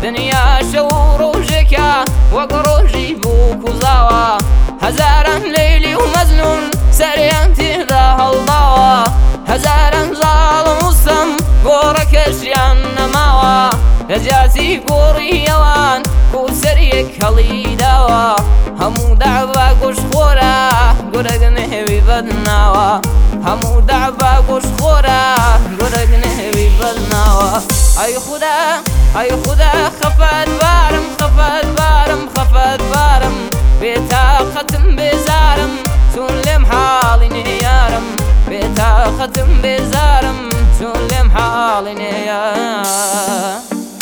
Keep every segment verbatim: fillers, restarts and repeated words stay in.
دنیا شەو ڕۆژێکە وەک ڕۆژی بوو کوزاوە هەزاران لەیلی و مەزنون سەریان تێدا هەڵداوە هەزاران زاڵم وستم گۆڕەکەشیان نەماوە لە جیاتی گۆڕی ئەوان کوسەریەک هەڵی داوە هەموو داوا گۆشتخۆرە گورگ نێوی بەدناوە هەموو داوا گۆشتخۆرە گورگ نێوی بەدناوە ئەی خودا ئەی خودا خەفەت بارم خەفەت بارم خەفەت بارم بێتاقەتم بێزارم چون لێم حاڵی نێیارم بێتاقەتم بێزارم چون لێم حاڵی نێیارم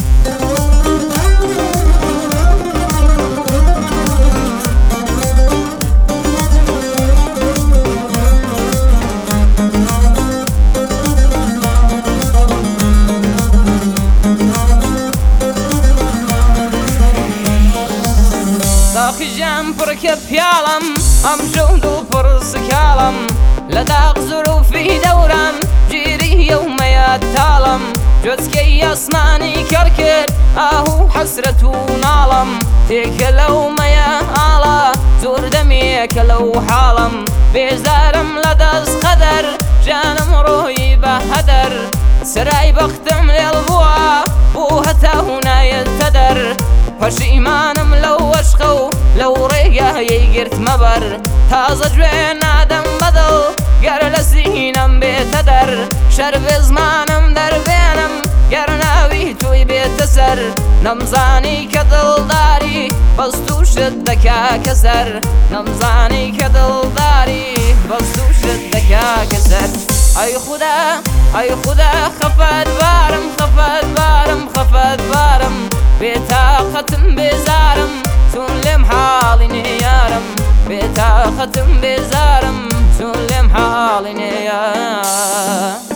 داخیژان پڕکە پیاڵم ئەم ژەوند و پڕسکاڵم لە داغ زروفی دەوران گیری یەومەیە تاڵم جۆچکەی ئەسمانی کەڕ کرد ئاهوو حەسرەت و ناڵم تێکە لەومەیە ئاڵە زۆر دەمێکە لەو حاڵم بێزارم لە دەست قەدەر ژیانم ڕۆیی بە هەدەر سرای بەختم لێڵ بووە بۆ هەتا هونایەتە دەر پەشیمانم لەو وەشقە و لەو ڕێگایەی گرت مەبەر تازە گوێ نادەم بەدڵ گەر لە سینەم بێتە دەر شەر بێ زمانم دەربێنم گەر ناوی توی بێتە سەر نەمزانی کە دڵداری بەست و شت دەکا کەسەر نەمزانی کە دڵداری بەست و شت دەکا کەسەر ئەی خودا ئەی خودا خەفەت بارم خەفەت بارم خەفەت بارم بێتاقەتم بێزارم چون لێم حاڵی نێیارم بێتاقەتم بێزارم چون لێم حاڵی نێیارم